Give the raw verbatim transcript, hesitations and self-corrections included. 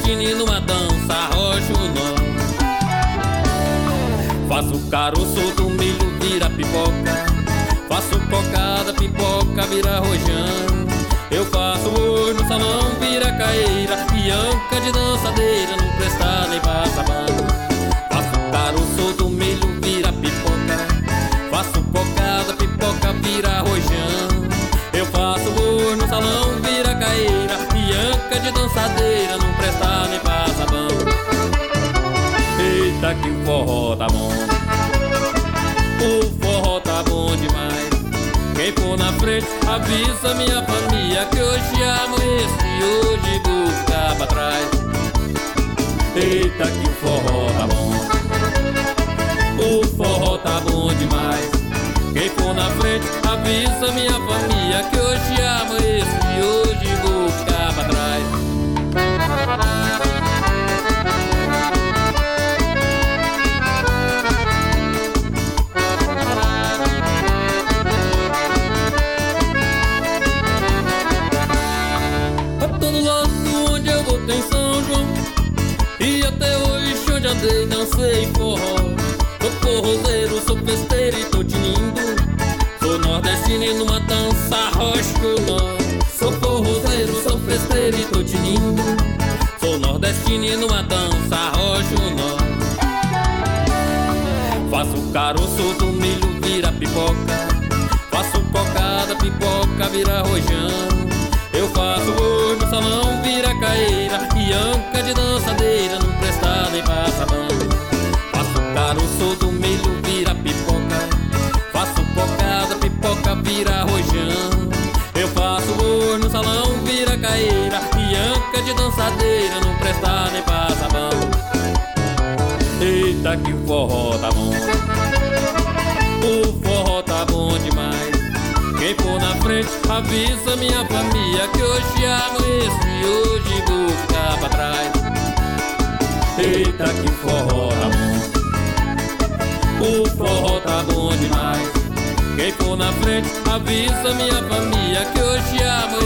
nordestino e numa dança arrocha o nó. Faço o caroço do milho, vira pipoca. Faço cocada, pipoca, vira rojão. Eu faço hoje no salão, vira caeira. E anca de dançadeira, não presta nem passa banda. Faço o caroço do milho, vira pipoca. Faço cocada, pipoca, vira rojão. Eu faço hoje no salão, vira caeira. E anca de dançadeira, não presta nem passa banda. Eita que o forró tá bom, o forró tá bom demais. Quem for na frente avisa minha família que hoje amanhece e hoje vou ficar pra trás. Eita que o forró tá bom, o forró tá bom demais. Quem for na frente avisa minha família que hoje amanhece e hoje vou ficar pra trás. Tem São João e até hoje onde andei dancei forró. Sou forrozeiro, sou festeiro e tô tinindo. Sou nordestino e numa dança arrocho o nó. Sou forrozeiro, sou festeiro e tô tinindo. Sou nordestino e numa dança arrocho o nó. Faço o caroço do milho, vira pipoca. Faço cocada, pipoca, vira rojão. Eu faço hoje no salão, vira caeira. E anca de dançadeira, não presta nem passa banda. Faço caroço do milho, vira pipoca. Faço cocada, pipoca, vira rojão. Eu faço hoje no salão, vira caeira. E anca de dançadeira, não presta nem passa banda. Eita que o forró tá bom, o forró tá bom demais. Quem for na frente avisa minha família que hoje amanhece e hoje vou ficar pra trás. Eita que forró tá bom, o forró tá bom demais. Quem for na frente avisa minha família que hoje amanhece